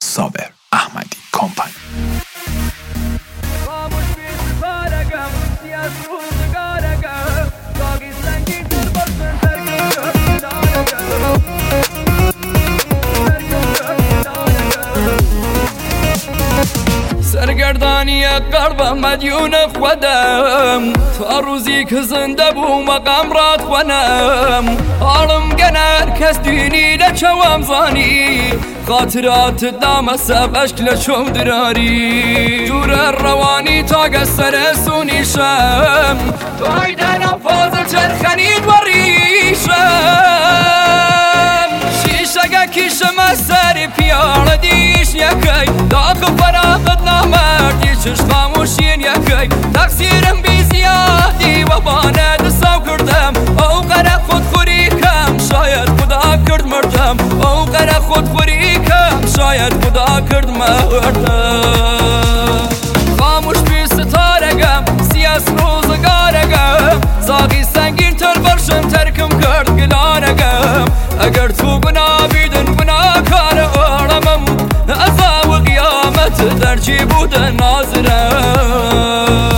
صابر احمدی کمپانی. سرگردانی قلب مدیون خودم تا روزی که زنده بو مقام رات خونم حالم گنر کس دینی لچوام زانی خاطرات دام سبشک لچوم دراری جور روانی تا قصر سونی شم تو هیدن فاضل چرخنید و ریشم شیشگه کشم سر پیار دیش یکی داخل فراغت نامردی چش خاموشین یکی تقصیرم بی زیادی و باند سو کردم او قره خودخوری کم شاید خدا کرد مردم او قره خودخوری کم شاید خدا کرد مردم خاموش بی ستارگم سیاس روزگارگم زاغی سنگین تر برشم ترکم کرد گلانگم اگر تو گناه بیدن گناه کار آرمم ازا و قیامت در چی بودن ناظرم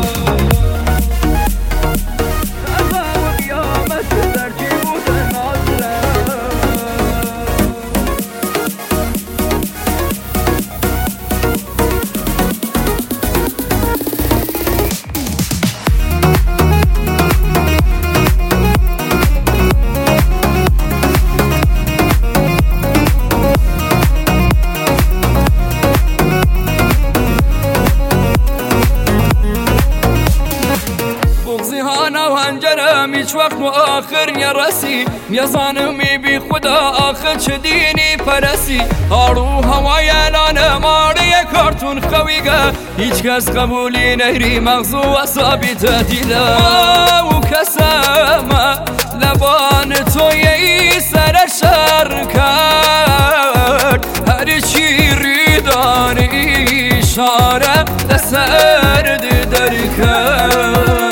هیچ وقت مؤخر نرسی میزانمی بی خدا آخر چه دینی پرسی هارو هوای اعلان ماری کارتون خویگه هیچ کس قبولی نهری مغزو اصابی تهدیده او کسم لبان توی سر شر کرد هر چی ریدانی اشاره لسرد در کرد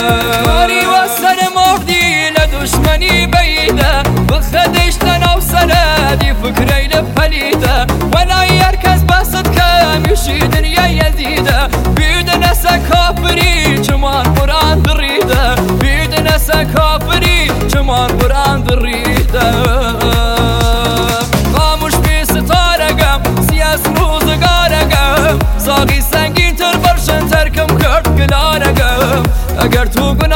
دشمنی بیده بخدش تناو سندی فکری لپلیده ولا یرکز بسد کم یشی دنیا یزیده بید نسا کافری چمان قرآن دریده بید نسا کافری چمان قرآن دریده خاموش بی ستارگم سیاس روزگارگم زاغی سنگین تر برشن ترکم کرد گلارگم اگر تو